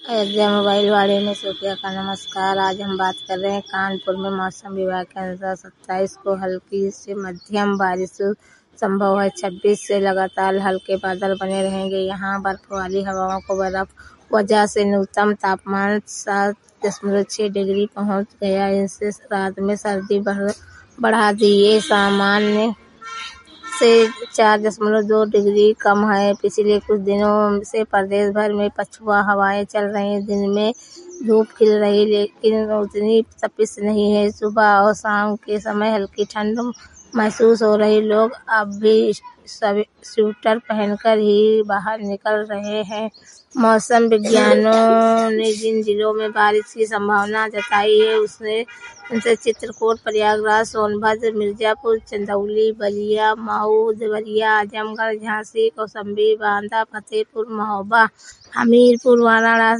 Ayodhya mobile वाड़े में Sophia का नमस्कार। आज हम बात कर रहे हैं कानपुर में मौसम विभाग के अनुसार 27 को हल्की से मध्यम बारिश संभव है। 26 से लगातार हल्के बादल बने रहेंगे। यहाँ बर्फ वाली हवाओं को वजह से न्यूनतम तापमान 7.6 डिग्री पहुँच गया। इससे रात में सर्दी बढ़ा दी। ये सामान्य से 4.2 डिग्री कम है। पिछले कुछ दिनों से प्रदेश भर में पछुआ हवाएं चल रही हैं। दिन में धूप खिल रही लेकिन उतनी तपिश नहीं है। सुबह और शाम के समय हल्की ठंड महसूस हो रही। लोग अब भी स्वेटर पहनकर ही बाहर निकल रहे हैं। मौसम विज्ञानियों ने जिन जिलों में बारिश की संभावना जताई है उनसे चित्रकूट, प्रयागराज, सोनभद्र, मिर्जापुर, चंदौली, बलिया, मऊ, देवरिया, आजमगढ़, झांसी, कौशाम्बी, बांदा, फतेहपुर, महोबा, हमीरपुर, वाराणसी,